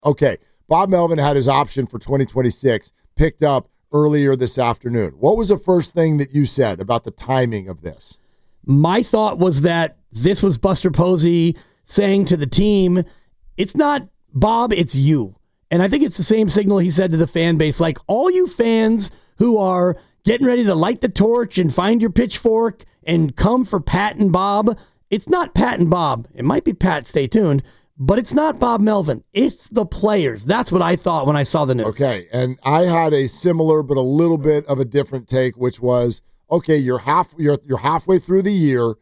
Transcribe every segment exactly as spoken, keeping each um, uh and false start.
Okay, Bob Melvin had his option for twenty twenty-six picked up earlier this afternoon. What was the first thing that you said about the timing of this? My thought was that this was Buster Posey saying to the team, it's not Bob, it's you. And I think it's the same signal he said to the fan base, like all you fans who are getting ready to light the torch and find your pitchfork and come for Pat and Bob. It's not Pat and Bob. It might be Pat, stay tuned, but it's not Bob Melvin. It's the players. That's what I thought when I saw the news. Okay, and I had a similar but a little bit of a different take, which was, okay, you're half you're you're halfway through the year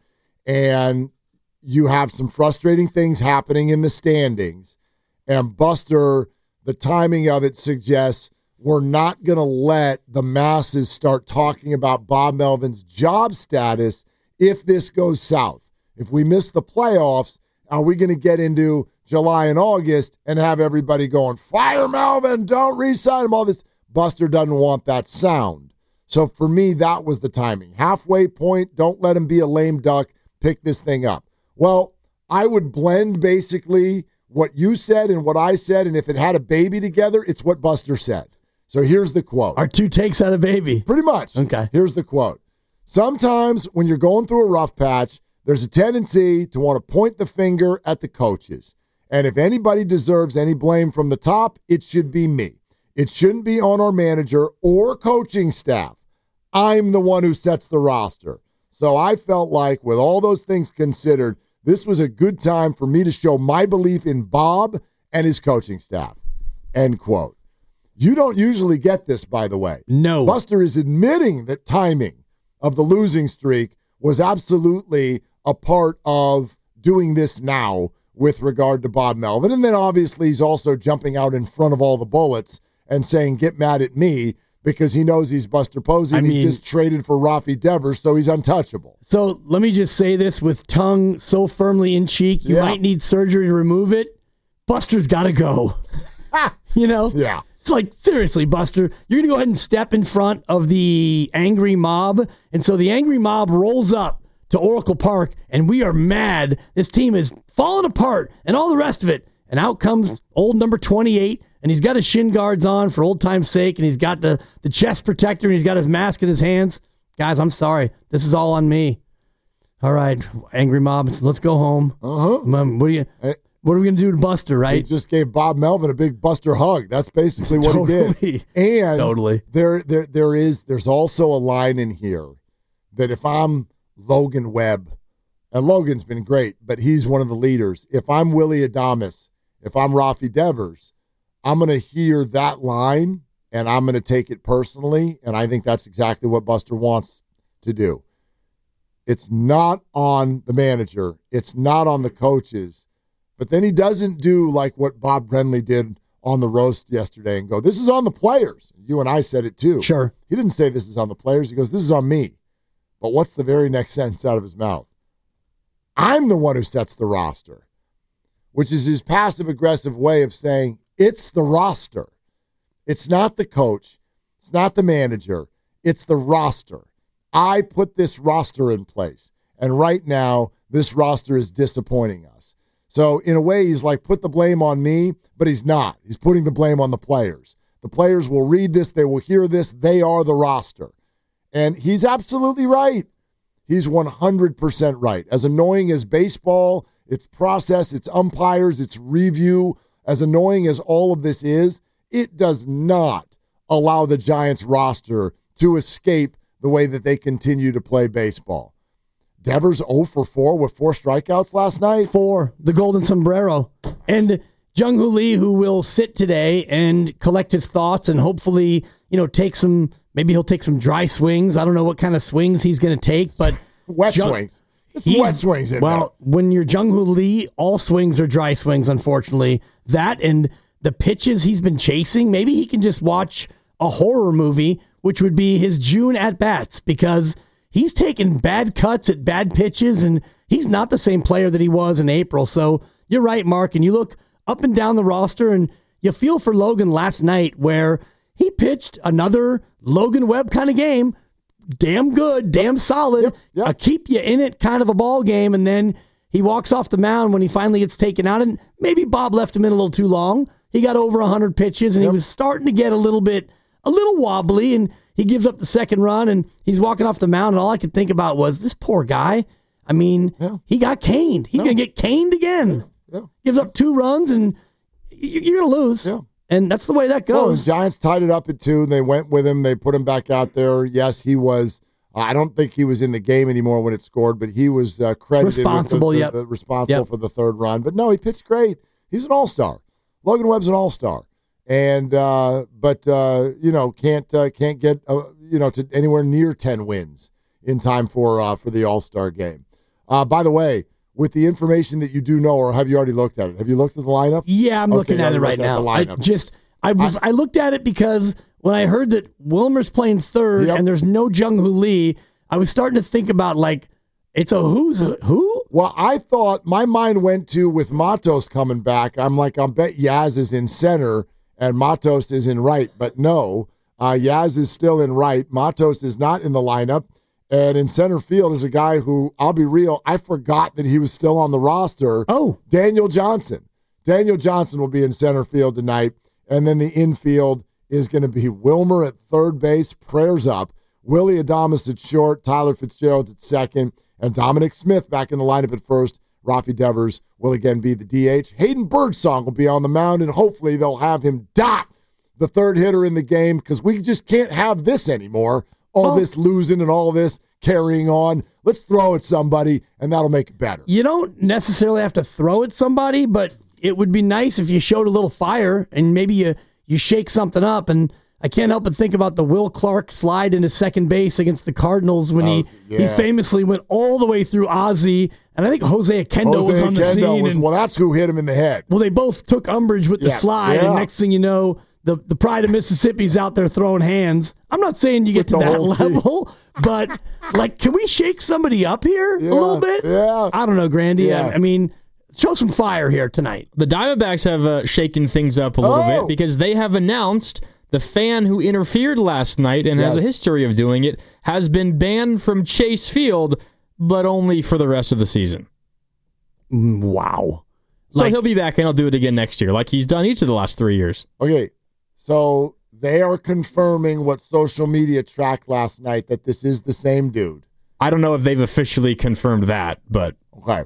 and you have some frustrating things happening in the standings. And Buster, the timing of it suggests we're not going to let the masses start talking about Bob Melvin's job status if this goes south. If we miss the playoffs, are we going to get into July and August and have everybody going, fire Melvin, don't re-sign him, all this? Buster doesn't want that sound. So for me, that was the timing. Halfway point, don't let him be a lame duck, pick this thing up. Well, I would blend basically what you said and what I said, and if it had a baby together, it's what Buster said. So here's the quote. Our two takes had a baby. Pretty much. Okay. Here's the quote. Sometimes when you're going through a rough patch, there's a tendency to want to point the finger at the coaches. And if anybody deserves any blame from the top, it should be me. It shouldn't be on our manager or coaching staff. I'm the one who sets the roster. So I felt like with all those things considered, this was a good time for me to show my belief in Bob and his coaching staff. End quote. You don't usually get this, by the way. No. Buster is admitting that timing of the losing streak was absolutely a part of doing this now with regard to Bob Melvin. And then obviously he's also jumping out in front of all the bullets and saying, get mad at me, because he knows he's Buster Posey and I mean, he just traded for Rafi Devers, so he's untouchable. So let me just say this with tongue so firmly in cheek, you yeah. might need surgery to remove it. Buster's got to go. You know? Yeah. It's like, seriously, Buster, you're going to go ahead and step in front of the angry mob. And so the angry mob rolls up to Oracle Park, and we are mad. This team is falling apart and all the rest of it. And out comes old number twenty-eight, and he's got his shin guards on for old time's sake, and he's got the, the chest protector, and he's got his mask in his hands. Guys, I'm sorry. This is all on me. All right, angry mob, let's go home. Uh-huh. Um, what are you... Hey. What are we going to do to Buster, right? He just gave Bob Melvin a big Buster hug. That's basically what totally. he did. And totally. there, there, there is, there's also a line in here that if I'm Logan Webb, and Logan's been great, but he's one of the leaders. If I'm Willie Adames, if I'm Rafi Devers, I'm going to hear that line, and I'm going to take it personally, and I think that's exactly what Buster wants to do. It's not on the manager. It's not on the coaches. But then he doesn't do like what Bob Brenly did on the roast yesterday and go, this is on the players. You and I said it too. Sure. He didn't say this is on the players. He goes, this is on me. But what's the very next sentence out of his mouth? I'm the one who sets the roster, which is his passive-aggressive way of saying it's the roster. It's not the coach. It's not the manager. It's the roster. I put this roster in place. And right now, this roster is disappointing us. So in a way, he's like, put the blame on me, but he's not. He's putting the blame on the players. The players will read this. They will hear this. They are the roster. And he's absolutely right. He's one hundred percent right. As annoying as baseball, its process, its umpires, its review, as annoying as all of this is, it does not allow the Giants roster to escape the way that they continue to play baseball. Devers oh for four with four strikeouts last night. Four, the golden sombrero. And Jung-Hoo Lee, who will sit today and collect his thoughts and hopefully, you know, take some, maybe he'll take some dry swings. I don't know what kind of swings he's going to take, but. Wet Jung, swings. It's wet swings in Well, there. When you're Jung-Hoo Lee, all swings are dry swings, unfortunately. That and the pitches he's been chasing, maybe he can just watch a horror movie, which would be his June at-bats, because he's taking bad cuts at bad pitches, and he's not the same player that he was in April. So you're right, Mark, and you look up and down the roster, and you feel for Logan last night where he pitched another Logan Webb kind of game, damn good, damn solid, yep, yep. a keep you in it kind of a ball game, and then he walks off the mound when he finally gets taken out, and maybe Bob left him in a little too long. he got over one hundred pitches, and yep. he was starting to get a little bit, a little wobbly, and he gives up the second run, and he's walking off the mound, and all I could think about was, this poor guy, I mean, yeah. he got caned. He's no. going to get caned again. Yeah. Yeah. Gives up two runs, and you're going to lose. Yeah. And that's the way that goes. Well, the Giants tied it up at two. They went with him. They put him back out there. Yes, he was uh, – I don't think he was in the game anymore when it scored, but he was uh, credited responsible, with the, the, yep. the, the responsible yep. for the third run. But, no, he pitched great. He's an all-star. Logan Webb's an all-star. And uh, but, uh, you know, can't uh, can't get, uh, you know, to anywhere near ten wins in time for uh, for the all-star game. Uh, by the way, with the information that you do know, or have you already looked at it? Have you looked at the lineup? Yeah, I'm okay, looking at it right now. I just I was I, I looked at it because when I heard that Wilmer's playing third yep. and there's no Jung Hoo Lee, I was starting to think about like it's a who's a who? Well, I thought my mind went to with Matos coming back. I'm like, I bet Yaz is in center and Matos is in right, but no, uh, Yaz is still in right. Matos is not in the lineup. And in center field is a guy who, I'll be real, I forgot that he was still on the roster. Oh. Daniel Johnson. Daniel Johnson will be in center field tonight. And then the infield is going to be Wilmer at third base, prayers up, Willie Adames at short, Tyler Fitzgerald at second, and Dominic Smith back in the lineup at first. Rafi Devers will again be the D H. Hayden Birdsong will be on the mound, and hopefully they'll have him dot the third hitter in the game because we just can't have this anymore. All oh. this losing and all this carrying on. Let's throw at somebody, and that'll make it better. You don't necessarily have to throw at somebody, but it would be nice if you showed a little fire and maybe you, you shake something up. And I can't help but think about the Will Clark slide into second base against the Cardinals when oh, he, yeah. he famously went all the way through Ozzie, and I think Jose Akendo Jose was on the Akendo scene. Was, and, well, that's who hit him in the head. Well, they both took umbrage with the yeah. slide, yeah. and next thing you know, The the pride of Mississippi's out there throwing hands. I'm not saying you get With to that level, but like, can we shake somebody up here yeah, a little bit? Yeah. I don't know, Grandy. Yeah. I, I mean, show some fire here tonight. The Diamondbacks have uh, shaken things up a little oh. bit because they have announced the fan who interfered last night and yes. has a history of doing it has been banned from Chase Field, but only for the rest of the season. Wow. So like, he'll be back and he'll do it again next year, like he's done each of the last three years. Okay. So they are confirming what social media tracked last night, that this is the same dude. I don't know if they've officially confirmed that, but... Okay.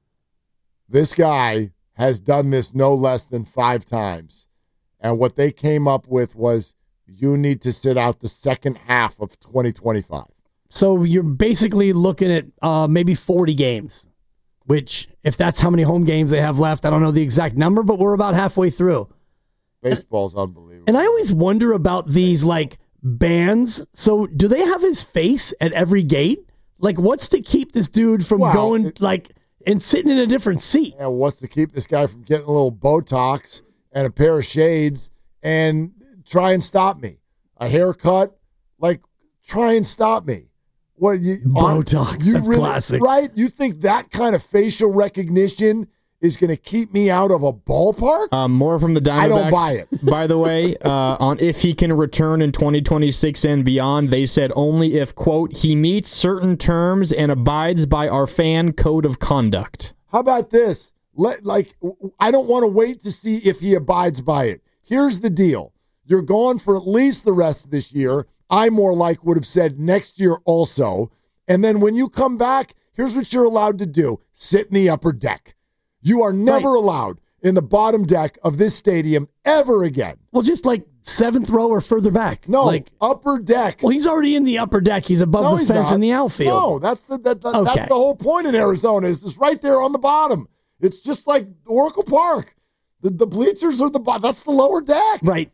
This guy has done this no less than five times. And what they came up with was, you need to sit out the second half of twenty twenty-five. So you're basically looking at uh, maybe forty games, which, if that's how many home games they have left, I don't know the exact number, but we're about halfway through. Baseball's unbelievable. And I always wonder about these, like, bans. So do they have his face at every gate? Like, what's to keep this dude from well, going, it, like, and sitting in a different seat? And what's to keep this guy from getting a little Botox and a pair of shades and try and stop me? A haircut? Like, try and stop me. What you Botox, you that's really, classic. Right? You think that kind of facial recognition is going to keep me out of a ballpark? Um, more from the Diamondbacks. I don't buy it. By the way, uh, on if he can return in twenty twenty-six and beyond, they said only if, quote, he meets certain terms and abides by our fan code of conduct. How about this? Let like I don't want to wait to see if he abides by it. Here's the deal. You're gone for at least the rest of this year. I more like would have said next year also. And then when you come back, here's what you're allowed to do. Sit in the upper deck. You are never right. allowed in the bottom deck of this stadium ever again. Well, just like seventh row or further back. No, like upper deck. Well, he's already in the upper deck. He's above no, the fence in the outfield. No, that's the that, that, okay. that's the whole point in Arizona is it's right there on the bottom. It's just like Oracle Park. The, the bleachers are the bottom. That's the lower deck. Right.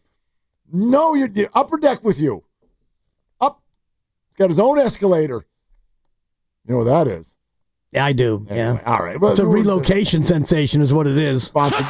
No, you're the upper deck with you. Up. He's got his own escalator. You know what that is? Yeah, I do. Anyway, yeah. All right. Well, it's a relocation sensation is what it is. Sponsored.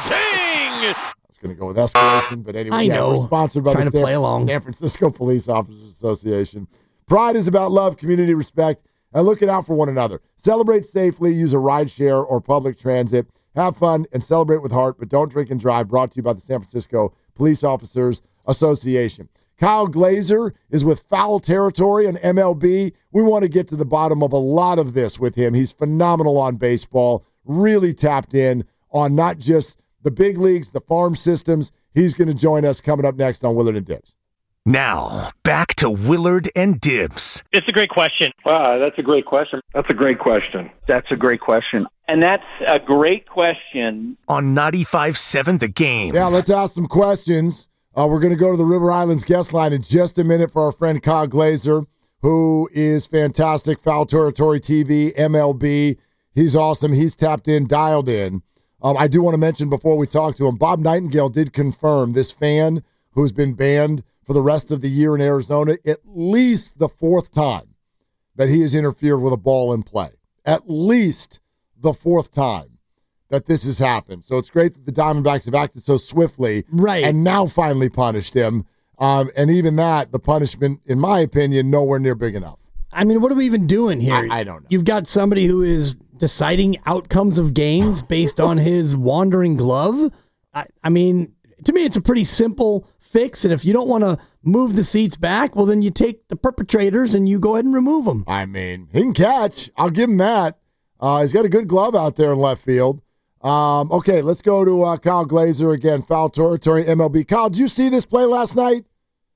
I was going to go with escalation, but anyway. I yeah, know. We're sponsored by Trying the to San, play along. San Francisco Police Officers Association. Pride is about love, community respect, and looking out for one another. Celebrate safely. Use a ride share or public transit. Have fun and celebrate with heart, but don't drink and drive. Brought to you by the San Francisco Police Officers Association. Kyle Glazer is with Foul Territory on M L B. We want to get to the bottom of a lot of this with him. He's phenomenal on baseball, really tapped in on not just the big leagues, the farm systems. He's going to join us coming up next on Willard and Dibs. Now, back to Willard and Dibs. It's a great question. Wow, that's a great question. That's a great question. That's a great question. And that's a great question. On ninety-five point seven The Game. Yeah, let's ask some questions. Uh, we're going to go to the River Islands guest line in just a minute for our friend Kyle Glaser, who is fantastic. Foul Territory T V, M L B. He's awesome. He's tapped in, dialed in. Um, I do want to mention before we talk to him, Bob Nightingale did confirm this fan who's been banned for the rest of the year in Arizona, at least the fourth time that he has interfered with a ball in play. At least the fourth time that this has happened. So it's great that the Diamondbacks have acted so swiftly right. and now finally punished him. Um, and even that, the punishment, in my opinion, nowhere near big enough. I mean, what are we even doing here? I, I don't know. You've got somebody who is deciding outcomes of games based on his wandering glove. I, I mean, to me, it's a pretty simple fix. And if you don't want to move the seats back, well, then you take the perpetrators and you go ahead and remove them. I mean, he can catch. I'll give him that. Uh, he's got a good glove out there in left field. Um, okay, let's go to uh, Kyle Glaser again, Foul Territory, M L B. Kyle, did you see this play last night?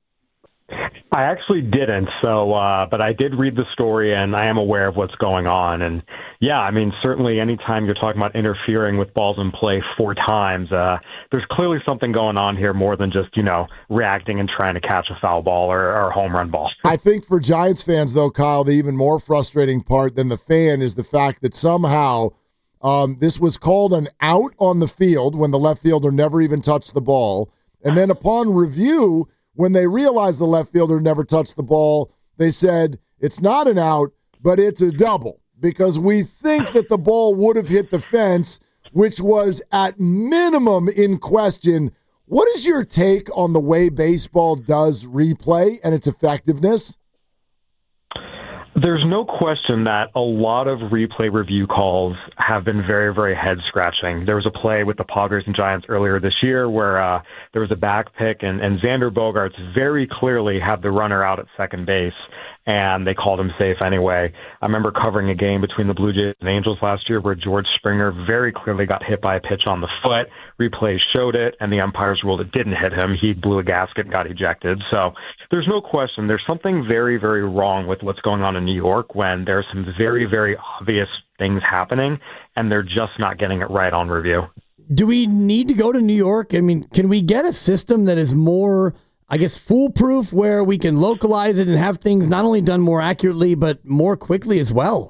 I actually didn't, so uh, but I did read the story, and I am aware of what's going on. And, yeah, I mean, certainly anytime you're talking about interfering with balls in play four times, uh, there's clearly something going on here more than just, you know, reacting and trying to catch a foul ball or, or a home run ball. I think for Giants fans, though, Kyle, the even more frustrating part than the fan is the fact that somehow um, this was called an out on the field when the left fielder never even touched the ball. And then upon review, when they realized the left fielder never touched the ball, they said it's not an out, but it's a double because we think that the ball would have hit the fence, which was at minimum in question. What is your take on the way baseball does replay and its effectiveness? There's no question that a lot of replay review calls have been very, very head-scratching. There was a play with the Padres and Giants earlier this year where uh, there was a back pick, and, and Xander Bogaerts very clearly had the runner out at second base, and they called him safe anyway. I remember covering a game between the Blue Jays and Angels last year where George Springer very clearly got hit by a pitch on the foot. Replays showed it, and the umpires ruled it didn't hit him. He blew a gasket and got ejected. So there's no question. There's something very, very wrong with what's going on in New York when there's some very, very obvious things happening, and they're just not getting it right on review. Do we need to go to New York? I mean, can we get a system that is more, I guess, foolproof where we can localize it and have things not only done more accurately, but more quickly as well?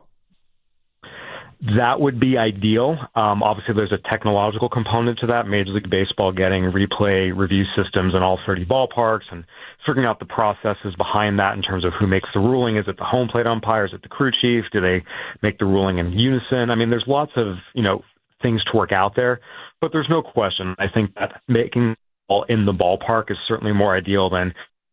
That would be ideal. Um, obviously, there's a technological component to that. Major League Baseball getting replay review systems in all thirty ballparks and figuring out the processes behind that in terms of who makes the ruling. Is it the home plate umpire? Is it the crew chief? Do they make the ruling in unison? I mean, there's lots of, you know, things to work out there, but there's no question. I think that making all in the ballpark is certainly more ideal than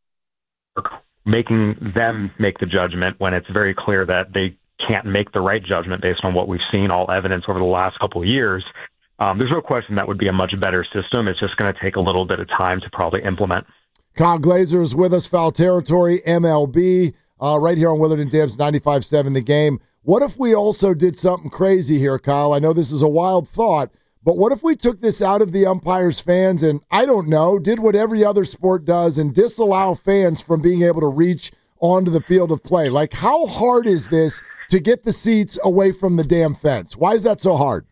making them make the judgment when it's very clear that they can't make the right judgment based on what we've seen, all evidence over the last couple of years. Um, there's no question that would be a much better system. It's just going to take a little bit of time to probably implement. Kyle Glaser is with us, Foul Territory, M L B, uh, right here on Willard and Dibs, ninety-five point seven The Game. What if we also did something crazy here, Kyle? I know this is a wild thought, but what if we took this out of the umpires' fans and, I don't know, did what every other sport does and disallow fans from being able to reach onto the field of play? Like, how hard is this to get the seats away from the damn fence? Why is that so hard?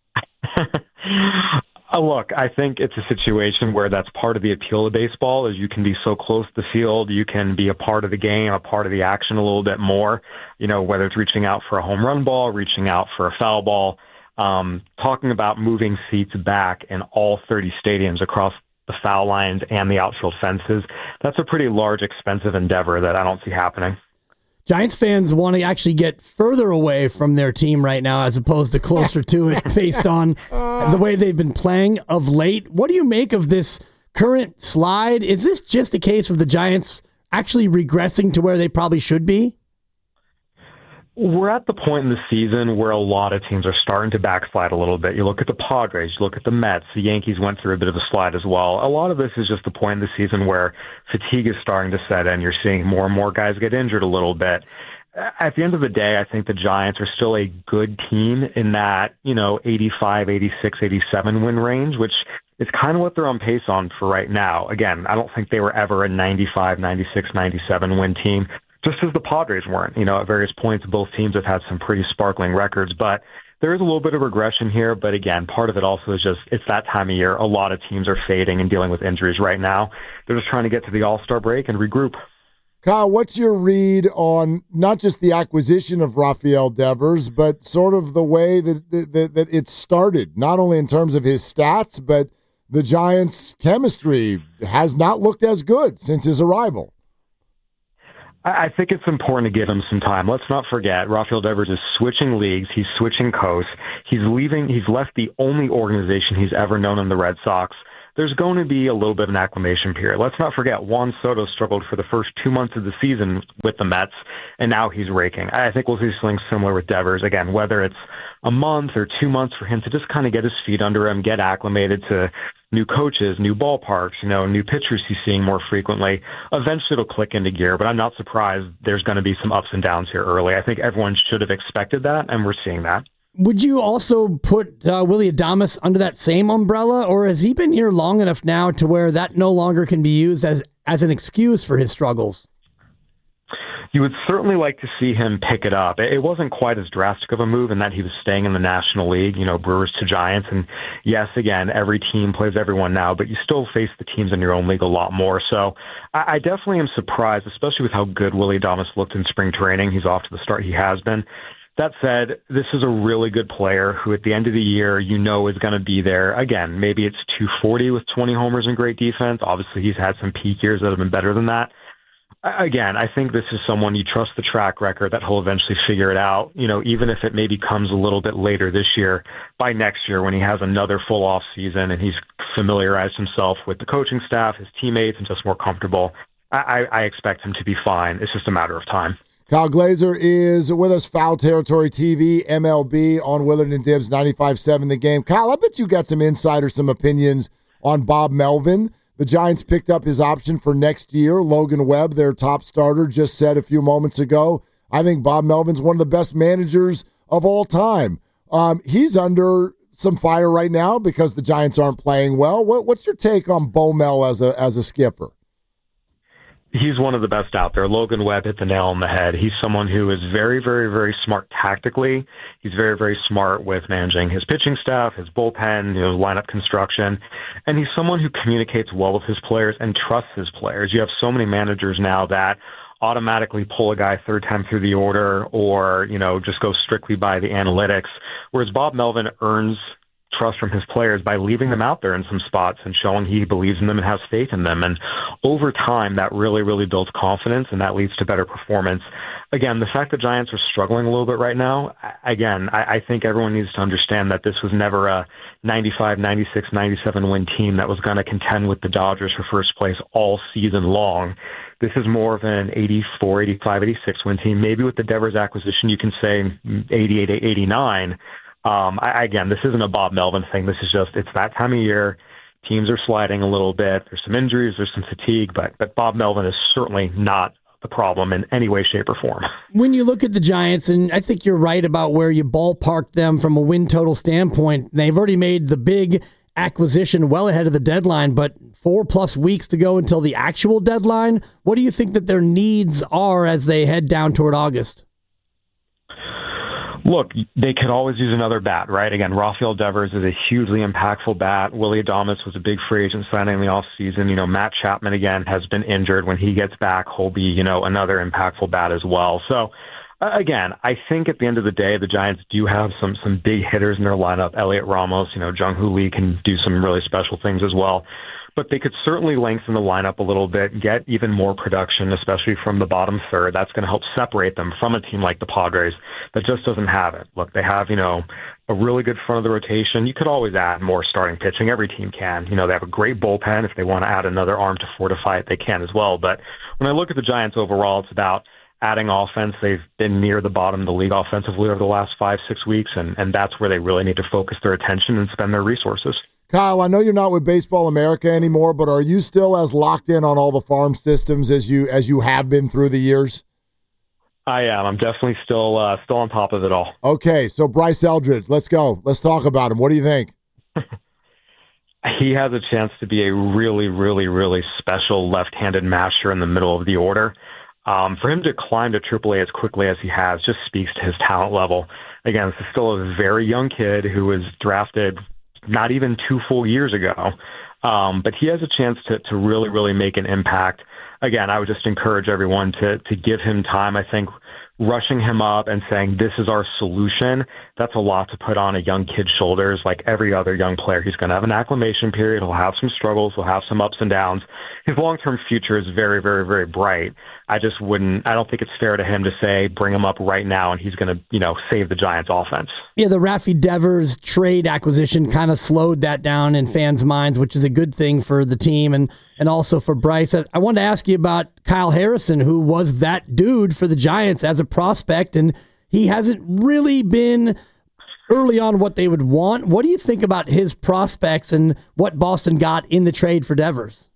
Uh, look, I think it's a situation where that's part of the appeal of baseball is you can be so close to the field, you can be a part of the game, a part of the action a little bit more, you know, whether it's reaching out for a home run ball, reaching out for a foul ball, um, talking about moving seats back in all thirty stadiums across the foul lines and the outfield fences. That's a pretty large, expensive endeavor that I don't see happening. Giants fans want to actually get further away from their team right now as opposed to closer to it based on the way they've been playing of late. What do you make of this current slide? Is this just a case of the Giants actually regressing to where they probably should be? We're at the point in the season where a lot of teams are starting to backslide a little bit. You look at the Padres, you look at the Mets, the Yankees went through a bit of a slide as well. A lot of this is just the point in the season where fatigue is starting to set in. You're seeing more and more guys get injured a little bit. at the end of the day, I think the Giants are still a good team in that, you know, eighty-five, eighty-six, eighty-seven win range, which is kind of what they're on pace on for right now. Again, I don't think they were ever a ninety-five, ninety-six, ninety-seven win team, just as the Padres weren't. You know, at various points, both teams have had some pretty sparkling records, but there is a little bit of regression here. But again, part of it also is just, it's that time of year. A lot of teams are fading and dealing with injuries right now. They're just trying to get to the All-Star break and regroup. Kyle, what's your read on not just the acquisition of Rafael Devers, but sort of the way that, that, that it started, not only in terms of his stats, but the Giants' chemistry has not looked as good since his arrival? I think it's important to give him some time. Let's not forget, Rafael Devers is switching leagues. He's switching coasts. He's leaving. He's left the only organization he's ever known in the Red Sox. There's going to be a little bit of an acclimation period. Let's not forget, Juan Soto struggled for the first two months of the season with the Mets, and now he's raking. I think we'll see something similar with Devers. Again, whether it's a month or two months for him to just kind of get his feet under him, get acclimated to new coaches, new ballparks, you know, new pitchers he's seeing more frequently. Eventually it'll click into gear, but I'm not surprised there's going to be some ups and downs here early. I think everyone should have expected that, and we're seeing that. Would you also put uh, Willy Adames under that same umbrella, or has he been here long enough now to where that no longer can be used as, as an excuse for his struggles? You would certainly like to see him pick it up. It wasn't quite as drastic of a move in that he was staying in the National League, you know, Brewers to Giants. And yes, again, every team plays everyone now, but you still face the teams in your own league a lot more. So I, I definitely am surprised, especially with how good Willy Adames looked in spring training. He's off to the start he has been. That said, this is a really good player who at the end of the year, you know, is going to be there. Again, maybe it's two forty with twenty homers and great defense. Obviously, he's had some peak years that have been better than that. Again, I think this is someone you trust the track record that he'll eventually figure it out. You know, even if it maybe comes a little bit later this year, by next year when he has another full off season and he's familiarized himself with the coaching staff, his teammates, and just more comfortable, I, I expect him to be fine. It's just a matter of time. Kyle Glaser is with us, Foul Territory T V, M L B on Willard and Dibs, ninety-five seven The Game. Kyle, I bet you got some insight or some opinions on Bob Melvin. The Giants picked up his option for next year. Logan Webb, their top starter, just said a few moments ago, I think Bob Melvin's one of the best managers of all time. Um, he's under some fire right now because the Giants aren't playing well. What, what's your take on Bo Mel as a as a skipper? He's one of the best out there. Logan Webb hit the nail on the head. He's someone who is very, very, very smart tactically. He's very, very smart with managing his pitching staff, his bullpen, you know, lineup construction. And he's someone who communicates well with his players and trusts his players. You have so many managers now that automatically pull a guy third time through the order or, you know, just go strictly by the analytics. Whereas Bob Melvin earns trust from his players by leaving them out there in some spots and showing he believes in them and has faith in them. And over time, that really, really builds confidence, and that leads to better performance. Again, the fact that Giants are struggling a little bit right now, again, I, I think everyone needs to understand that this was never a ninety-five, ninety-six, ninety-seven win team that was going to contend with the Dodgers for first place all season long. This is more of an eighty-four, eighty-five, eighty-six win team. Maybe with the Devers acquisition, you can say eighty-eight, eighty-nine. Um, I, again, this isn't a Bob Melvin thing. This is just, it's that time of year. Teams are sliding a little bit. There's some injuries, there's some fatigue, but but Bob Melvin is certainly not the problem in any way, shape, or form. When you look at the Giants, and I think you're right about where you ballparked them from a win total standpoint, they've already made the big acquisition well ahead of the deadline, but four plus weeks to go until the actual deadline. What do you think that their needs are as they head down toward August? Look, they could always use another bat, right? Again, Rafael Devers is a hugely impactful bat. Willy Adames was a big free agent signing in the offseason. You know, Matt Chapman, again, has been injured. When he gets back, he'll be, you know, another impactful bat as well. So, uh, again, I think at the end of the day, the Giants do have some some big hitters in their lineup. Elliot Ramos, you know, Jung-Hoo Lee can do some really special things as well. But they could certainly lengthen the lineup a little bit, get even more production, especially from the bottom third. That's going to help separate them from a team like the Padres that just doesn't have it. Look, they have, you know, a really good front of the rotation. You could always add more starting pitching. Every team can. You know, they have a great bullpen. If they want to add another arm to fortify it, they can as well. But when I look at the Giants overall, it's about adding offense. They've been near the bottom of the league offensively over the last five, six weeks, and, and that's where they really need to focus their attention and spend their resources. Kyle, I know you're not with Baseball America anymore, but are you still as locked in on all the farm systems as you as you have been through the years? I am. I'm definitely still uh, still on top of it all. Okay, so Bryce Eldridge, let's go. Let's talk about him. What do you think? He has a chance to be a really, really, really special left-handed masher in the middle of the order. Um, for him to climb to triple A as quickly as he has just speaks to his talent level. Again, this is still a very young kid who was drafted not even two full years ago. Um, but he has a chance to, to really, really make an impact. Again, I would just encourage everyone to to give him time. I think rushing him up and saying, this is our solution, that's a lot to put on a young kid's shoulders. Like every other young player, he's going to have an acclimation period. He'll have some struggles. He'll have some ups and downs. His long-term future is very, very, very bright. I just wouldn't, I don't think it's fair to him to say, bring him up right now and he's going to, you know, save the Giants offense. Yeah, the Rafi Devers trade acquisition kind of slowed that down in fans' minds, which is a good thing for the team and, and also for Bryce. I, I wanted to ask you about Kyle Harrison, who was that dude for the Giants as a prospect, and he hasn't really been early on what they would want. What do you think about his prospects and what Boston got in the trade for Devers?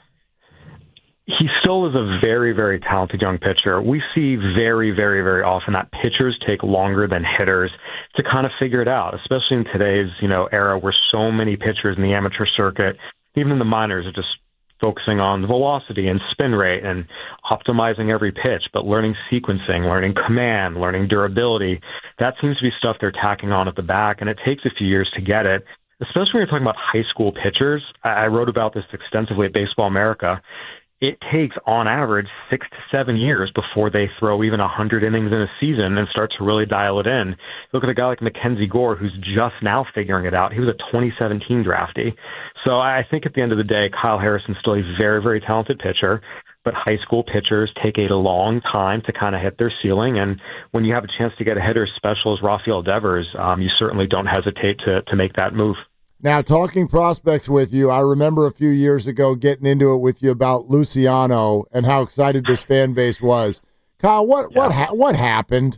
He still is a very, very talented young pitcher. We see very, very, very often that pitchers take longer than hitters to kind of figure it out, especially in today's, you know, era where so many pitchers in the amateur circuit, even in the minors, are just focusing on velocity and spin rate and optimizing every pitch, but learning sequencing, learning command, learning durability. That seems to be stuff they're tacking on at the back, and it takes a few years to get it, especially when you're talking about high school pitchers. I wrote about this extensively at Baseball America. It takes, on average, six to seven years before they throw even one hundred innings in a season and start to really dial it in. Look at a guy like Mackenzie Gore, who's just now figuring it out. He was a twenty seventeen draftee. So I think at the end of the day, Kyle Harrison's still a very, very talented pitcher, but high school pitchers take a long time to kind of hit their ceiling. And when you have a chance to get a hitter as special as Rafael Devers, um, you certainly don't hesitate to to make that move. Now, talking prospects with you, I remember a few years ago getting into it with you about Luciano and how excited this fan base was. Kyle, what yeah. what ha- what happened?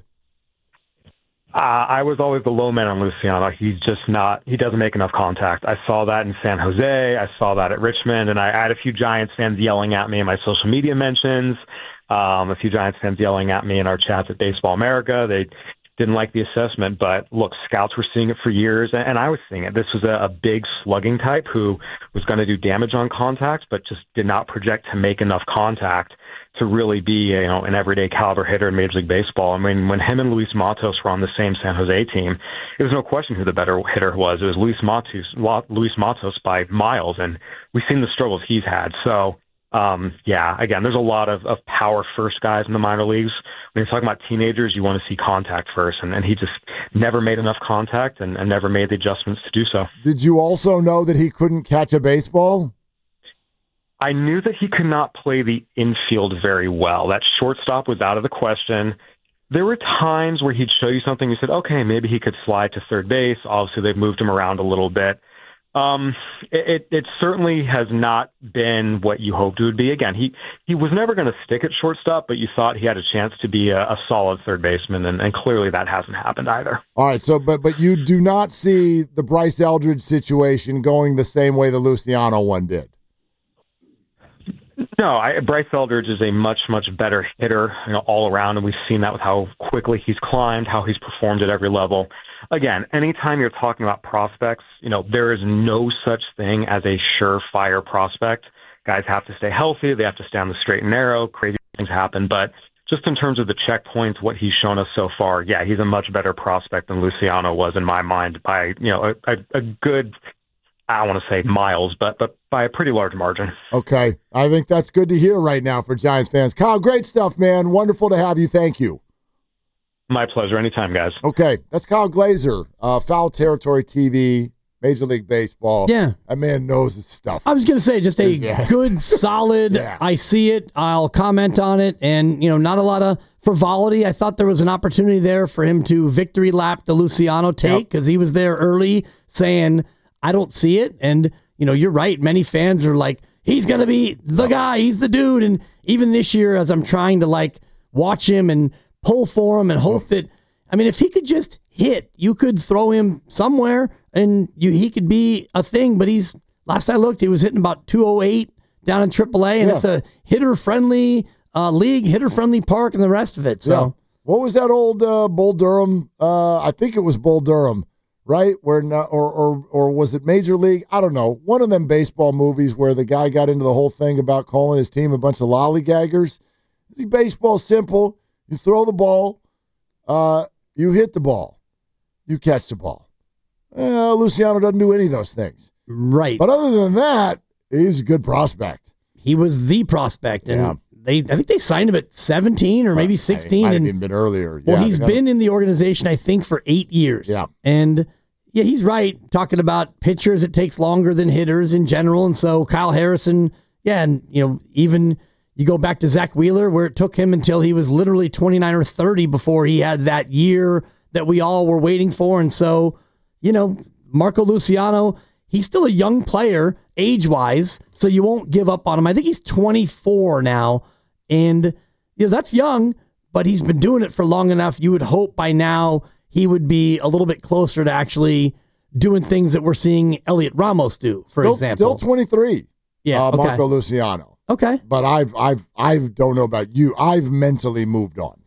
Uh, I was always the low man on Luciano. He's just not, he doesn't make enough contact. I saw that in San Jose. I saw that at Richmond, and I had a few Giants fans yelling at me in my social media mentions, um, a few Giants fans yelling at me in our chats at Baseball America. They didn't like the assessment, but look, scouts were seeing it for years, and I was seeing it. This was a, a big slugging type who was going to do damage on contact, but just did not project to make enough contact to really be, you know, an everyday caliber hitter in Major League Baseball. I mean, when him and Luis Matos were on the same San Jose team, it was no question who the better hitter was. It was Luis Matos, Luis Matos by miles, and we've seen the struggles he's had. So, Um, yeah, again, there's a lot of, of power first guys in the minor leagues. When you're talking about teenagers, you want to see contact first, and, and he just never made enough contact and, and never made the adjustments to do so. Did you also know that he couldn't catch a baseball? I knew that he could not play the infield very well. That shortstop was out of the question. There were times where he'd show you something, you said, okay, maybe he could slide to third base. Obviously, they've moved him around a little bit. Um, it, it certainly has not been what you hoped it would be. Again, he, he was never going to stick at shortstop, but you thought he had a chance to be a, a solid third baseman, and, and clearly that hasn't happened either. All right, so but but you do not see the Bryce Eldridge situation going the same way the Luciano one did. No, I, Bryce Eldridge is a much, much better hitter, you know, all around, and we've seen that with how quickly he's climbed, how he's performed at every level. Again, anytime you're talking about prospects, you know, there is no such thing as a surefire prospect. Guys have to stay healthy. They have to stay on the straight and narrow. Crazy things happen. But just in terms of the checkpoints, what he's shown us so far, yeah, he's a much better prospect than Luciano was in my mind by, you know, a, a, a good, I don't want to say miles, but but by a pretty large margin. Okay. I think that's good to hear right now for Giants fans. Kyle, great stuff, man. Wonderful to have you. Thank you. My pleasure. Anytime, guys. Okay. That's Kyle Glaser, uh, Foul Territory T V, Major League Baseball. Yeah. That man knows his stuff. I was going to say just a yeah. good, solid, yeah. I see it, I'll comment on it, and, you know, not a lot of frivolity. I thought there was an opportunity there for him to victory lap the Luciano take because yep. he was there early saying, I don't see it. And, you know, you're right. Many fans are like, he's going to be the guy. He's the dude. And even this year, as I'm trying to, like, watch him and pull for him and hope that, I mean, if he could just hit, you could throw him somewhere and you he could be a thing. But he's, last I looked, he was hitting about two oh eight down in triple A, and yeah. it's a hitter-friendly uh, league, hitter-friendly park, and the rest of it. So. Yeah. what was that old uh, Bull Durham? Uh, I think it was Bull Durham, right? Where not, or or or was it Major League? I don't know. One of them baseball movies where the guy got into the whole thing about calling his team a bunch of lollygaggers. Baseball's simple. You throw the ball, uh, you hit the ball, you catch the ball. Uh, Luciano doesn't do any of those things. Right. But other than that, he's a good prospect. He was the prospect, and yeah. they I think they signed him at seventeen or maybe sixteen. Might have and even been earlier. Well, yeah, he's been in the organization, I think, for eight years. Yeah. And yeah, he's right, talking about pitchers, it takes longer than hitters in general. And so Kyle Harrison, yeah, and you know, even you go back to Zach Wheeler, where it took him until he was literally twenty-nine or thirty before he had that year that we all were waiting for. And so, you know, Marco Luciano, he's still a young player age-wise, so you won't give up on him. I think he's twenty-four now, and you know that's young, but he's been doing it for long enough. You would hope by now he would be a little bit closer to actually doing things that we're seeing Elliot Ramos do, for still, example. Still twenty-three, yeah, uh, okay. Marco Luciano. Okay. But I've, I've, I don't know about you. I've mentally moved on.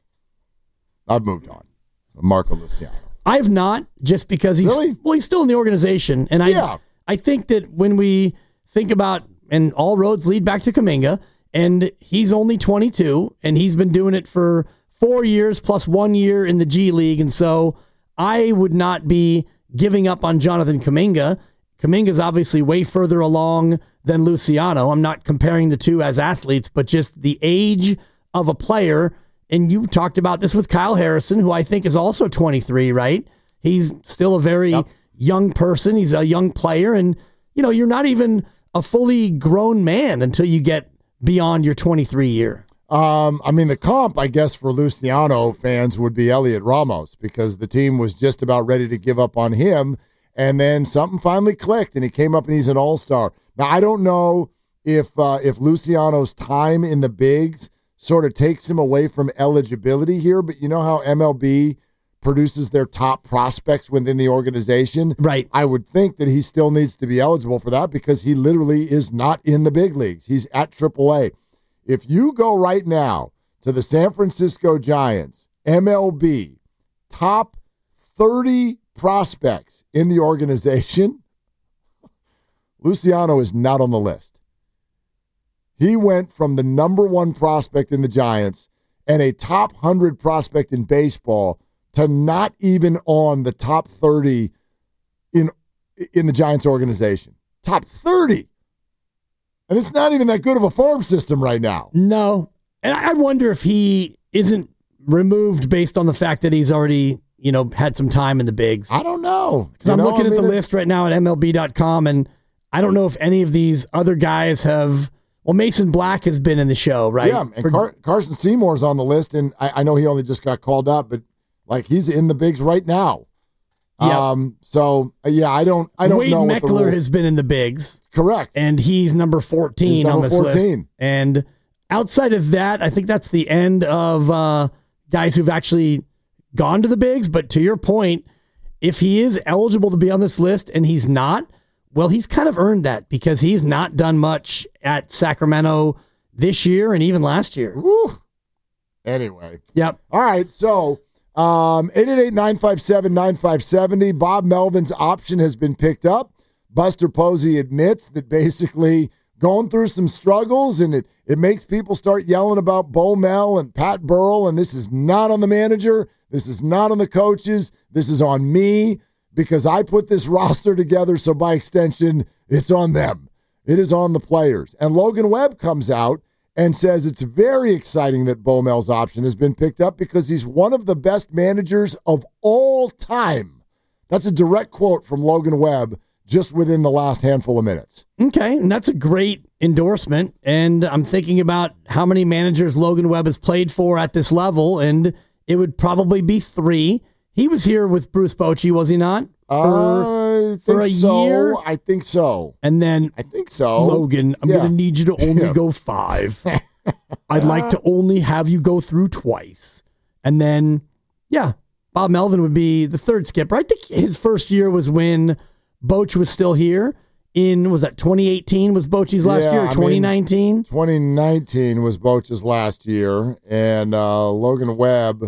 I've moved on. Marco Luciano. I have not, just because he's really? well, he's still in the organization, and I, yeah. I think that when we think about, and all roads lead back to Kuminga, and he's only twenty-two, and he's been doing it for four years plus one year in the G League, and so I would not be giving up on Jonathan Kuminga. Kuminga's obviously way further along than Luciano. I'm not comparing the two as athletes, but just the age of a player. And you talked about this with Kyle Harrison, who I think is also twenty-three, right? He's still a very yep. young person. He's a young player. And, you know, you're not even a fully grown man until you get beyond your twenty-three year. Um, I mean, the comp, I guess, for Luciano fans would be Elliot Ramos, because the team was just about ready to give up on him. And then something finally clicked, and he came up and he's an all-star. Now, I don't know if uh, if Luciano's time in the bigs sort of takes him away from eligibility here, but you know how M L B produces their top prospects within the organization? Right. I would think that he still needs to be eligible for that because he literally is not in the big leagues. He's at triple A. If you go right now to the San Francisco Giants, M L B, top thirty prospects in the organization, Luciano is not on the list. He went from the number one prospect in the Giants and a top one hundred prospect in baseball to not even on the top thirty in in the Giants organization. Top thirty. And it's not even that good of a farm system right now. No. And I wonder if he isn't removed based on the fact that he's already, you know, had some time in the bigs. I don't know. Because I'm know, looking I mean, at the it, list right now at M L B dot com, and I don't know if any of these other guys have... Well, Mason Black has been in the show, right? Yeah, and For, Car- Carson Seymour's on the list, and I, I know he only just got called up, but like he's in the bigs right now. Yeah. Um. So yeah, I don't. I don't Wade know. What the Meckler rules. has been in the bigs. Correct. And he's number fourteen He's number on this fourteen. list. And outside of that, I think that's the end of uh, guys who've actually gone to the bigs. But to your point, if he is eligible to be on this list and he's not, well, he's kind of earned that because he's not done much at Sacramento this year and even last year. Woo. Anyway. Yep. All right. So um, eight eight eight, nine five seven, nine five seven zero. Bob Melvin's option has been picked up. Buster Posey admits that basically going through some struggles, and it, it makes people start yelling about Bo Mel and Pat Burrell, and this is not on the manager. This is not on the coaches. This is on me because I put this roster together, so by extension, it's on them. It is on the players. And Logan Webb comes out and says it's very exciting that Bo Mel's option has been picked up because he's one of the best managers of all time. That's a direct quote from Logan Webb just within the last handful of minutes. Okay, and that's a great endorsement. And I'm thinking about how many managers Logan Webb has played for at this level, and it would probably be three. He was here with Bruce Bochy, was he not? For, I think for a so. year? I think so. And then I think so. Logan, I'm Yeah. going to need you to only Yeah. go five. I'd like to only have you go through twice. And then, yeah, Bob Melvin would be the third skipper. I think his first year was when Boch was still here. In, was that twenty eighteen was Bochy's last Yeah, year, or I mean, twenty nineteen? twenty nineteen was Boch's last year, and uh, Logan Webb,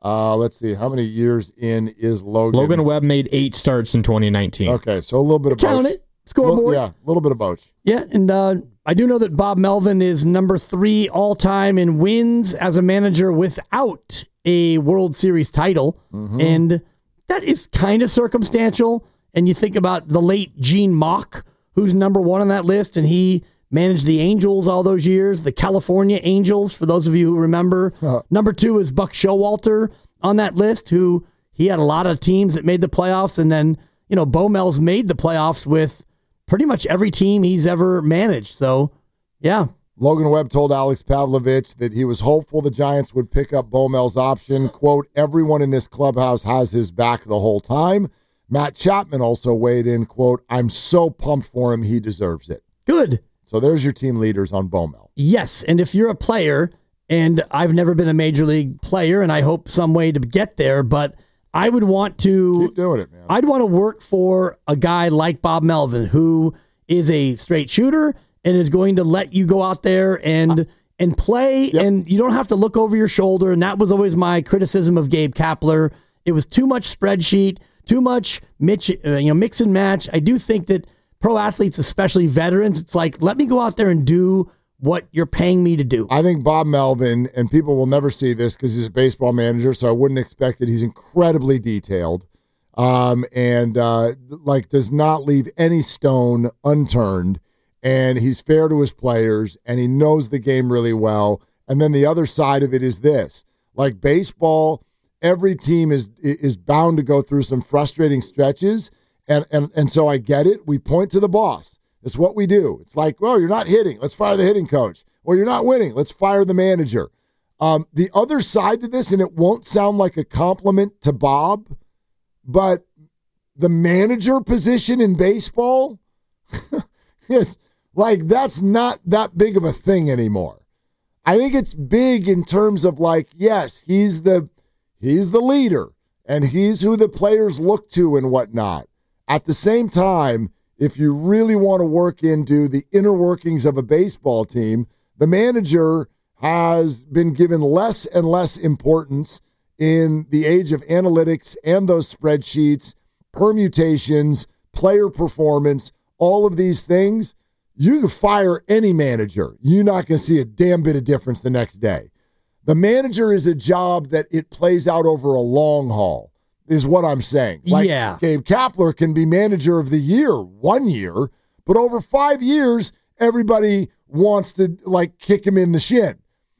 Uh, let's see. How many years in is Logan? Logan Webb made eight starts in twenty nineteen. Okay, so a little bit of Count both. it. Scoreboard. Yeah, a little bit of both. Yeah, and uh, I do know that Bob Melvin is number three all-time in wins as a manager without a World Series title. Mm-hmm. And that is kind of circumstantial. And you think about the late Gene Mauch, who's number one on that list, and he managed the Angels all those years, the California Angels, for those of you who remember. Uh-huh. Number two is Buck Showalter on that list, who he had a lot of teams that made the playoffs, and then, you know, Bo Mel's made the playoffs with pretty much every team he's ever managed. So, yeah. Logan Webb told Alex Pavlovich that he was hopeful the Giants would pick up Bo Mel's option. Quote, everyone in this clubhouse has his back the whole time. Matt Chapman also weighed in, quote, I'm so pumped for him. He deserves it. Good. So there's your team leaders on Bo Mel. Yes, and if you're a player, and I've never been a major league player, and I hope some way to get there, but I would want to keep doing it, man. I'd want to work for a guy like Bob Melvin, who is a straight shooter and is going to let you go out there and and play, Yep. and you don't have to look over your shoulder. And that was always my criticism of Gabe Kapler. It was too much spreadsheet, too much mitch, uh, you know, mix and match. I do think that pro athletes, especially veterans, it's like, let me go out there and do what you're paying me to do. I think Bob Melvin, and people will never see this because he's a baseball manager, so I wouldn't expect it. He's incredibly detailed um, and uh, like does not leave any stone unturned. And he's fair to his players, and he knows the game really well. And then the other side of it is this. Like baseball, every team is is bound to go through some frustrating stretches, and and and so I get it. We point to the boss. It's what we do. It's like, well, you're not hitting. Let's fire the hitting coach. Well, you're not winning. Let's fire the manager. Um, the other side to this, and it won't sound like a compliment to Bob, but the manager position in baseball, it's like that's not that big of a thing anymore. I think it's big in terms of like, yes, he's the he's the leader, and he's who the players look to and whatnot. At the same time, if you really want to work into the inner workings of a baseball team, the manager has been given less and less importance in the age of analytics and those spreadsheets, permutations, player performance, all of these things. You can fire any manager. You're not going to see a damn bit of difference the next day. The manager is a job that it plays out over a long haul. Is what I'm saying. Like, yeah. Gabe Kapler can be manager of the year one year, but over five years, everybody wants to like kick him in the shin.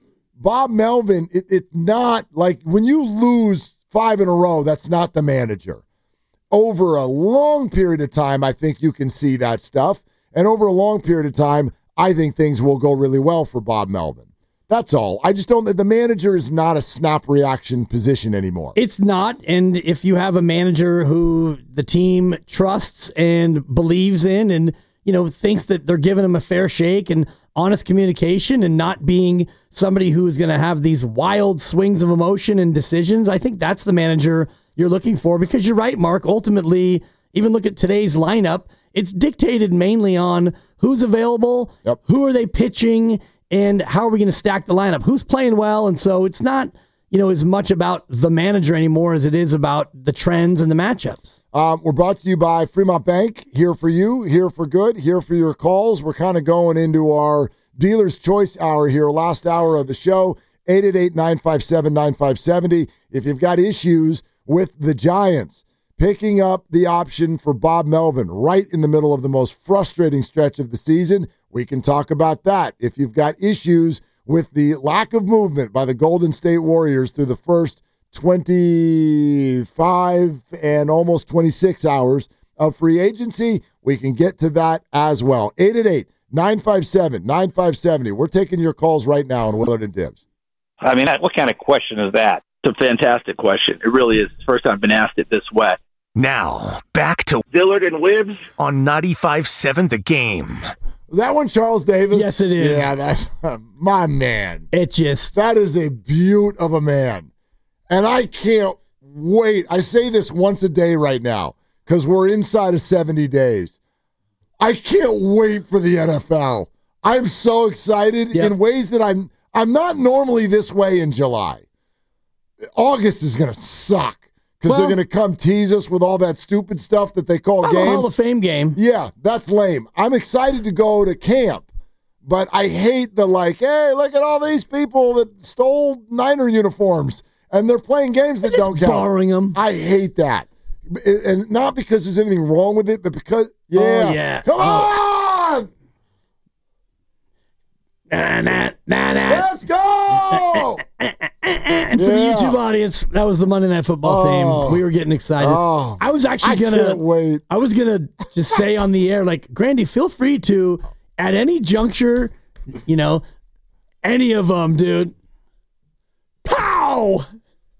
Bob Melvin, it, it's not like when you lose five in a row, that's not the manager. Over a long period of time, I think you can see that stuff. And over a long period of time, I think things will go really well for Bob Melvin. That's all. I just don't, the manager is not a snap reaction position anymore. It's not. And if you have a manager who the team trusts and believes in and, you know, thinks that they're giving him a fair shake and honest communication and not being somebody who is going to have these wild swings of emotion and decisions, I think that's the manager you're looking for, because you're right, Mark. Ultimately, even look at today's lineup. It's dictated mainly on who's available, yep. who are they pitching, and how are we going to stack the lineup? Who's playing well? And so it's not, you know, as much about the manager anymore as it is about the trends and the matchups. Um, we're brought to you by Fremont Bank. Here for you, here for good, here for your calls. We're kind of going into our dealer's choice hour here, last hour of the show, eight eight eight, nine five seven, nine five seven zero. If you've got issues with the Giants, picking up the option for Bob Melvin right in the middle of the most frustrating stretch of the season, we can talk about that. If you've got issues with the lack of movement by the Golden State Warriors through the first twenty-five and almost twenty-six hours of free agency, we can get to that as well. eight eight eight, nine five seven, nine five seven zero. We're taking your calls right now on Willard and Dibs. I mean, what kind of question is that? It's a fantastic question. It really is. It's the first time I've been asked it this way. Now, back to Dillard and Wibbs on ninety-five point seven The Game. Was that one Charles Davis? Yes, it is. Yeah, that's my man. It just... That is a beaut of a man. And I can't wait. I say this once a day right now because we're inside of seventy days. I can't wait for the N F L. I'm so excited yep. in ways that I'm I'm not normally this way in July. August is going to suck because Well, they're going to come tease us with all that stupid stuff that they call Well, the games. Hall of Fame game. Yeah, that's lame. I'm excited to go to camp, but I hate the like, hey, look at all these people that stole Niner uniforms and they're playing games that They're don't just count. borrowing them. I hate that. And not because there's anything wrong with it, but because, yeah. Oh, yeah. Come Oh. on! Nah, nah, nah, nah. Let's go! And for the Yeah. YouTube audience, that was the Monday Night Football Oh. theme. We were getting excited. Oh. I was actually I gonna can't wait. I was gonna just say on the air, like, Grandy, feel free to at any juncture, you know, any of them, dude. Pow!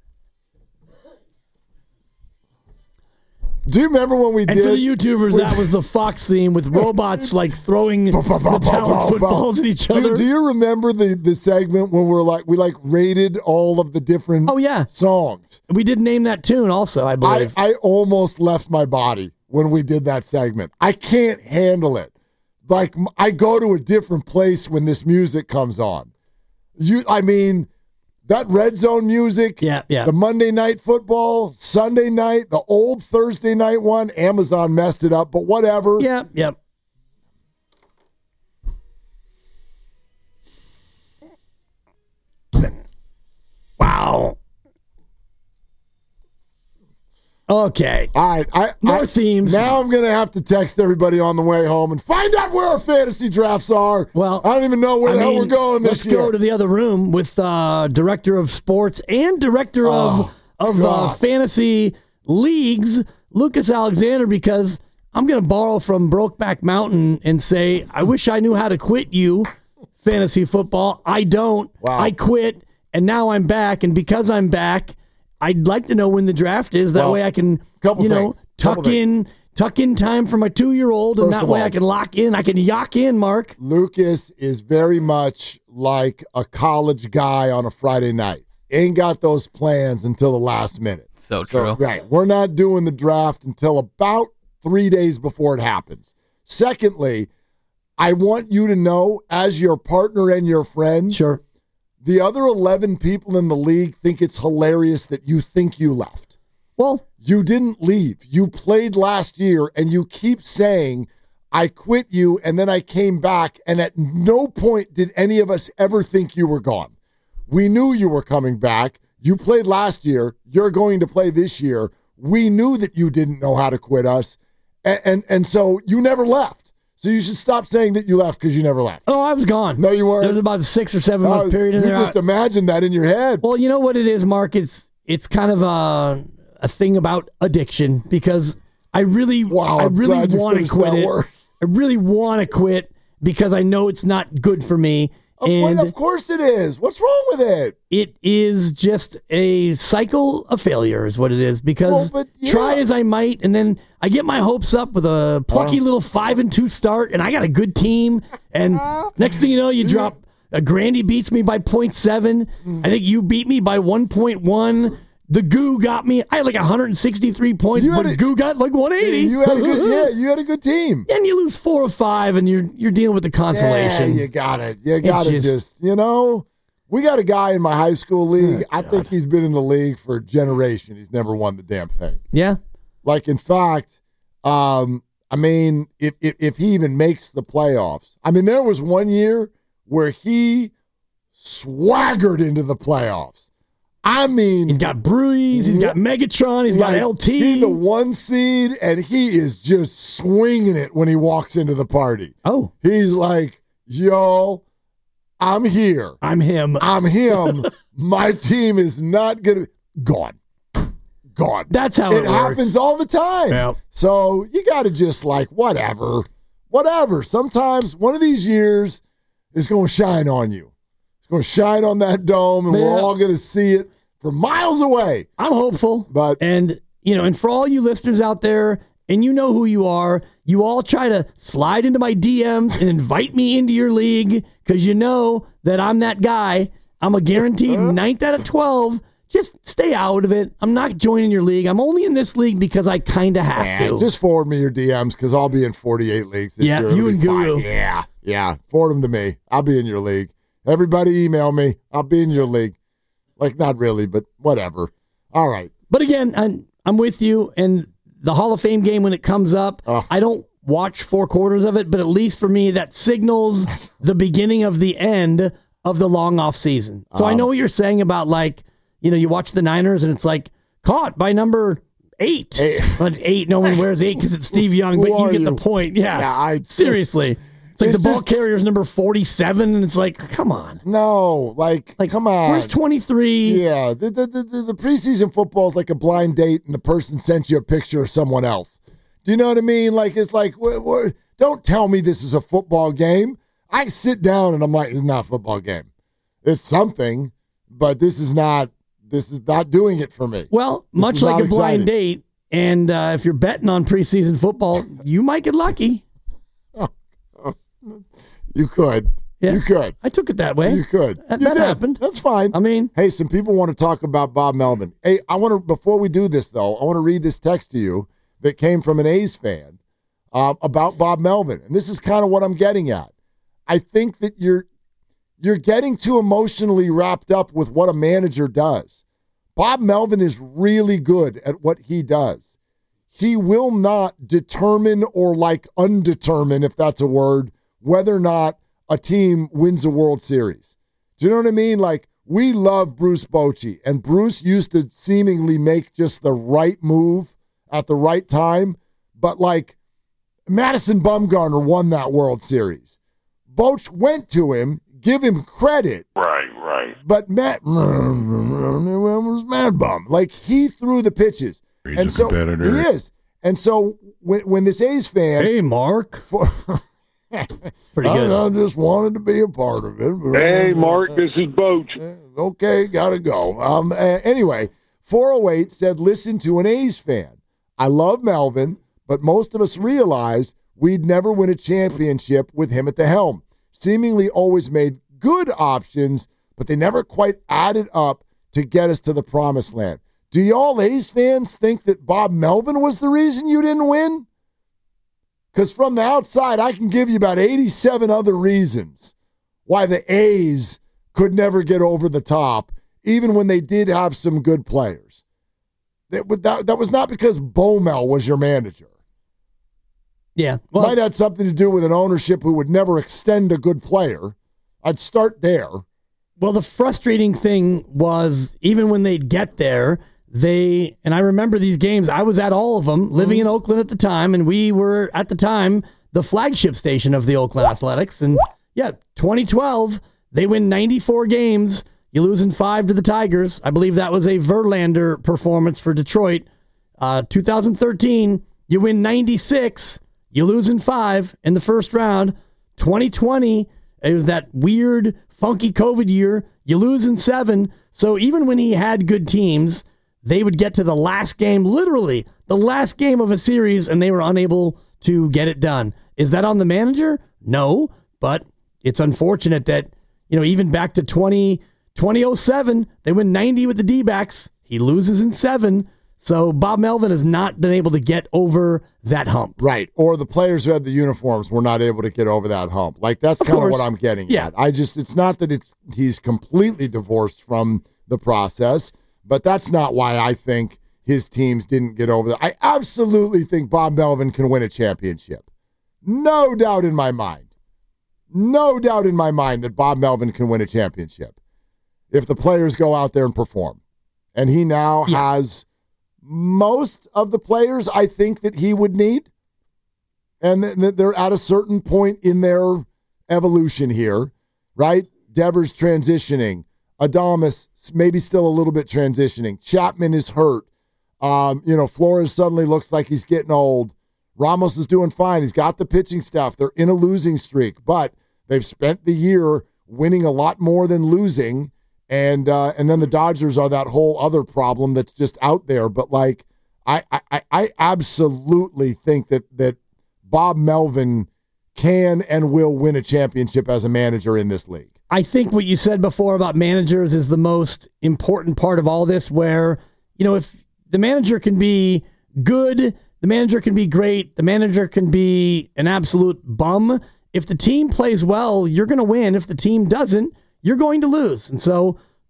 Do you remember when we And did? for the YouTubers, that was the Fox theme with robots like throwing metallic footballs at each other. Do, do you remember the, the segment when we're like we like rated all of the different Oh, yeah. songs? We did name that tune also, I I, believe. I almost left my body when we did that segment. I can't handle it. Like m- I go to a different place when this music comes on. You, I mean, that Red Zone music. Yeah, yeah. The Monday Night Football, Sunday night, the old Thursday night one. Amazon messed it up, but whatever. yeah, yeah. Wow. Okay. All right, I, More I- themes. Now I'm gonna have to text everybody on the way home and find out where our fantasy drafts are. Well, I don't even know where I the hell mean, we're going this let's year. go to the other room with uh, director of sports and director Oh, of of uh, God. fantasy leagues, Lucas Alexander, because I'm going to borrow from Brokeback Mountain and say, I wish I knew how to quit you, fantasy football. I don't. Wow. I quit, and now I'm back. And because I'm back, I'd like to know when the draft is. That Well, way I can, couple you know, things. tuck Couple in. Tuck in time for my two-year-old, and First that of way all- I can lock in. I can yock in, Mark. Lucas is very much like a college guy on a Friday night. Ain't got those plans until the last minute. So true. Right. We're not doing the draft until about three days before it happens. Secondly, I want you to know, as your partner and your friend, Sure. the other eleven people in the league think it's hilarious that you think you left. Well, You didn't leave. You played last year, and you keep saying, I quit you, and then I came back, and at no point did any of us ever think you were gone. We knew you were coming back. You played last year. You're going to play this year. We knew that you didn't know how to quit us, and and, and so you never left. So you should stop saying that you left because you never left. oh, I was gone. No, you weren't. There was about a six or seven Uh, month period in you there. just imagine that in your head. Well, you know what it is, Mark? It's it's kind of a a thing about addiction because I really Wow, I I'm really glad you want to finished quit that it. word. I really want to quit because I know it's not good for me. Of, and of course it is. What's wrong with it? it is just a cycle of failure is what it is because Well, but yeah. try as I might and then I get my hopes up with a plucky Uh. little five and two start and I got a good team and next thing you know you drop a Grandy beats me by point seven. Mm. I think you beat me by one point one. The Goo got me. I had like one hundred sixty-three points, You had but a- Goo got like one eighty. You had a good yeah, you had a good team. And you lose four or five and you're you're dealing with the Yeah, consolation. you got it. You got to just- just, you know, we got a guy in my high school league. I think he's been in the league for a generation. He's never won the damn thing. Yeah. Like, in fact, um, I mean, if, if if he even makes the playoffs, I mean, there was one year where he swaggered into the playoffs. I mean, He's got Breeze, he's got Megatron, he's got like, L T. He's the one seed, and he is just swinging it when he walks into the party. Oh, He's like, yo, I'm here. I'm him. I'm him. My team is not going to gone. Gone. That's how it it works. happens all the time. Yep. So you got to just like, whatever, whatever. Sometimes one of these years is going to shine on you. It's going to shine on that dome, and Yeah. we're all going to see it from miles away. I'm hopeful. But- and you know, and for all you listeners out there, and you know who you are, you all try to slide into my D Ms and invite me into your league because you know that I'm that guy. I'm a guaranteed ninth out of twelve. Just stay out of it. I'm not joining your league. I'm only in this league because I kind of have Yeah, to. just forward me your D Ms because I'll be in forty-eight leagues this Yeah, year. It'll you be and fine. Guru. Yeah, yeah. Forward them to me. I'll be in your league. Everybody email me. I'll be in your league. Like, not really, but whatever. All right. But again, I'm, I'm with you. And the Hall of Fame game, when it comes up, uh, I don't watch four quarters of it, but at least for me, that signals the beginning of the end of the long off season. So um, I know what you're saying about, like, you know, you watch the Niners and it's like caught by number eight. Eight, but eight no one wears eight because it's Steve Young, but you get you? the point. Yeah, yeah I, seriously. It's like it's the ball just, carrier's number forty-seven, and it's like, come on. No, like, like come on. Where's twenty-three? Yeah, the, the, the, the preseason football is like a blind date, and the person sent you a picture of someone else. Do you know what I mean? Like, it's like, wh- wh- don't tell me this is a football game. I sit down, and I'm like, it's not a football game. It's something, but this is not, this is not doing it for me. Well, this much like a blind date, and uh, if you're betting on preseason football, you might get lucky. You could. Yeah. You could. I took it that way. You could. That, you that happened. That's fine. I mean. Hey, some people want to talk about Bob Melvin. Hey, I want to, before we do this, though, I want to read this text to you that came from an A's fan uh, about Bob Melvin. And this is kind of what I'm getting at. I think that you're you're getting too emotionally wrapped up with what a manager does. Bob Melvin is really good at what he does. He will not determine or like undetermine, if that's a word, whether or not a team wins a World Series. Do you know what I mean? Like, we love Bruce Bochy, and Bruce used to seemingly make just the right move at the right time, but like Madison Bumgarner won that World Series. Boch went to him, give him credit. Right, right. But Matt was Mad Bum. Like, he threw the pitches. He's and a so competitor. He is. And so when when this A's fan, hey Mark, for, pretty good. I, I just wanted to be a part of it. Hey Mark, this is Boch. Okay, gotta go. Um. Uh, anyway, four oh eight said, listen to an A's fan. I love Melvin, but most of us realize we'd never win a championship with him at the helm. Seemingly always made good options, but they never quite added up to get us to the promised land. Do y'all A's fans think that Bob Melvin was the reason you didn't win? Because from the outside, I can give you about eighty-seven other reasons why the A's could never get over the top, even when they did have some good players. That, that, that was not because Bomel was your manager. Yeah. Well, might have something to do with an ownership who would never extend a good player. I'd start there. Well, the frustrating thing was, even when they'd get there, they, and I remember these games, I was at all of them, living in Oakland at the time, and we were, at the time, the flagship station of the Oakland Athletics. And yeah, twenty twelve, they win ninety-four games. You lose in five to the Tigers. I believe that was a Verlander performance for Detroit. Uh, two thousand thirteen, you win ninety-six. You lose in five in the first round. twenty twenty, it was that weird, funky COVID year. You lose in seven. So even when he had good teams, they would get to the last game, literally the last game of a series, and they were unable to get it done. Is that on the manager? No, but it's unfortunate that, you know, even back to twenty oh seven, they win ninety with the D-backs. He loses in seven. So Bob Melvin has not been able to get over that hump. Right. Or the players who had the uniforms were not able to get over that hump. Like, that's kind of what I'm getting yeah. at. I just, it's not that it's he's completely divorced from the process, but that's not why I think his teams didn't get over that. I absolutely think Bob Melvin can win a championship. No doubt in my mind. No doubt in my mind that Bob Melvin can win a championship if the players go out there and perform. And he now yeah. has most of the players I think that he would need. And th- they're at a certain point in their evolution here, right? Devers transitioning. Adames maybe still a little bit transitioning. Chapman is hurt. Um, you know, Flores suddenly looks like he's getting old. Ramos is doing fine. He's got the pitching staff. They're in a losing streak, but they've spent the year winning a lot more than losing. And uh, and then the Dodgers are that whole other problem that's just out there. But, like, I I, I absolutely think that that Bob Melvin can and will win a championship as a manager in this league. I think what you said before about managers is the most important part of all this, where, you know, if the manager can be good, the manager can be great, the manager can be an absolute bum. If the team plays well, you're going to win. If the team doesn't, you're going to lose. And so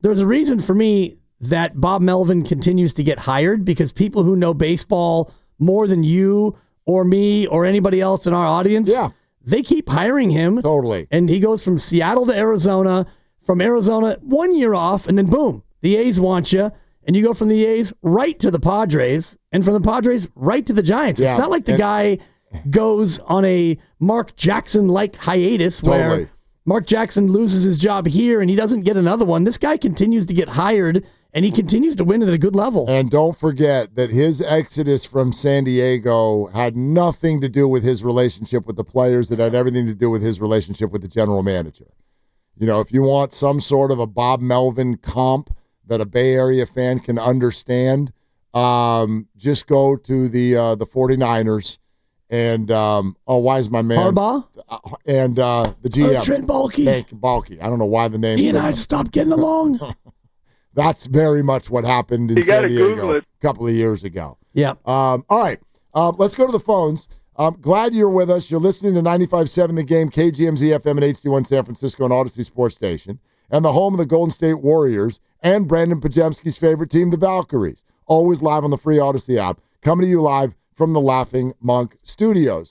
there's a reason for me that Bob Melvin continues to get hired, because people who know baseball more than you or me or anybody else in our audience, yeah. they keep hiring him. Totally. And he goes from Seattle to Arizona, from Arizona one year off, and then boom, the A's want you. And you go from the A's right to the Padres, and from the Padres right to the Giants. Yeah. It's not like the and- guy goes on a Mark Jackson-like hiatus Totally. where Mark Jackson loses his job here and he doesn't get another one. This guy continues to get hired, and he continues to win at a good level. And don't forget that his exodus from San Diego had nothing to do with his relationship with the players. It had everything to do with his relationship with the general manager. You know, if you want some sort of a Bob Melvin comp that a Bay Area fan can understand, um, just go to the uh, the 49ers and, um, oh, why is my man? Harbaugh? Uh, and uh, the G M. Uh, Trent Baalke. Hank Baalke. I don't know why the name. He and I stopped getting along. That's very much what happened in You San gotta Diego Google it. a couple of years ago. Yeah. Um, all right. Um, let's go to the phones. Um, glad you're with us. You're listening to ninety-five point seven The Game, K G M Z F M and H D one San Francisco and Odyssey Sports Station, and the home of the Golden State Warriors and Brandon Pajemski's favorite team, the Valkyries. Always live on the free Odyssey app. Coming to you live from the Laughing Monk Studios.